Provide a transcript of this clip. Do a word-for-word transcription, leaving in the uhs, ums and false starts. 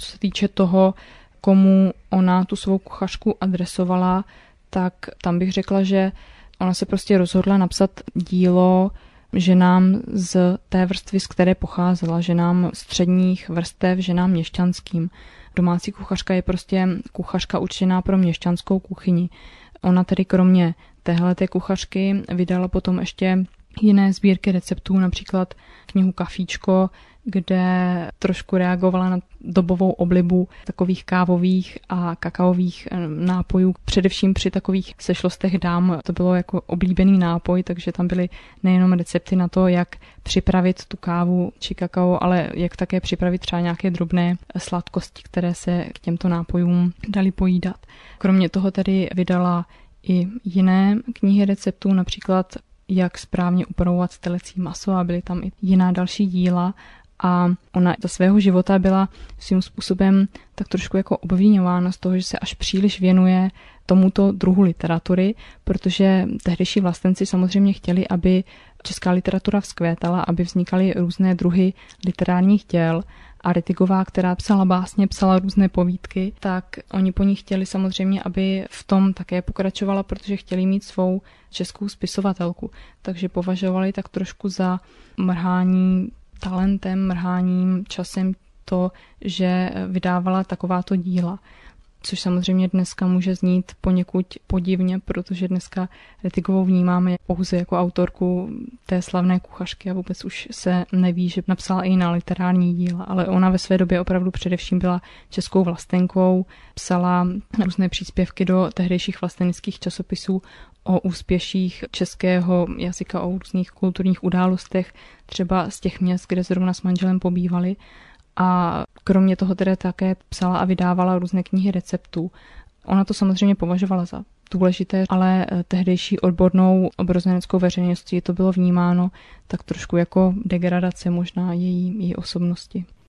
co se týče toho, komu ona tu svou kuchařku adresovala, tak tam bych řekla, že ona se prostě rozhodla napsat dílo ženám z té vrstvy, z které pocházela, ženám středních vrstev, ženám měšťanským. Domácí kuchařka je prostě kuchařka určená pro měšťanskou kuchyni. Ona tedy kromě téhleté kuchařky vydala potom ještě jiné sbírky receptů, například knihu Kafíčko, kde trošku reagovala na dobovou oblibu takových kávových a kakaových nápojů. Především při takových sešlostech dám to bylo jako oblíbený nápoj, takže tam byly nejenom recepty na to, jak připravit tu kávu či kakao, ale jak také připravit třeba nějaké drobné sladkosti, které se k těmto nápojům daly pojídat. Kromě toho tedy vydala i jiné knihy receptů, například jak správně upravovat telecí maso, a byly tam i jiná další díla. A ona za svého života byla svým způsobem tak trošku jako obviňována z toho, že se až příliš věnuje tomuto druhu literatury, protože tehdejší vlastenci samozřejmě chtěli, aby česká literatura vzkvétala, aby vznikaly různé druhy literárních děl. A Rittigová, která psala básně, psala různé povídky, tak oni po ní chtěli samozřejmě, aby v tom také pokračovala, protože chtěli mít svou českou spisovatelku. Takže považovali tak trošku za mrhání talentem, mrháním časem to, že vydávala takováto díla. Což samozřejmě dneska může znít poněkud podivně, protože dneska Rittigovou vnímáme pouze jako autorku té slavné kuchařky a vůbec už se neví, že napsala i na literární díla, ale ona ve své době opravdu především byla českou vlastenkou, psala různé příspěvky do tehdejších vlasteneckých časopisů o úspěších českého jazyka, o různých kulturních událostech, třeba z těch měst, kde zrovna s manželem pobývali. A kromě toho tedy také psala a vydávala různé knihy receptů. Ona to samozřejmě považovala za důležité, ale tehdejší odbornou obrozeneckou veřejností to bylo vnímáno tak trošku jako degradace možná její, její osobnosti.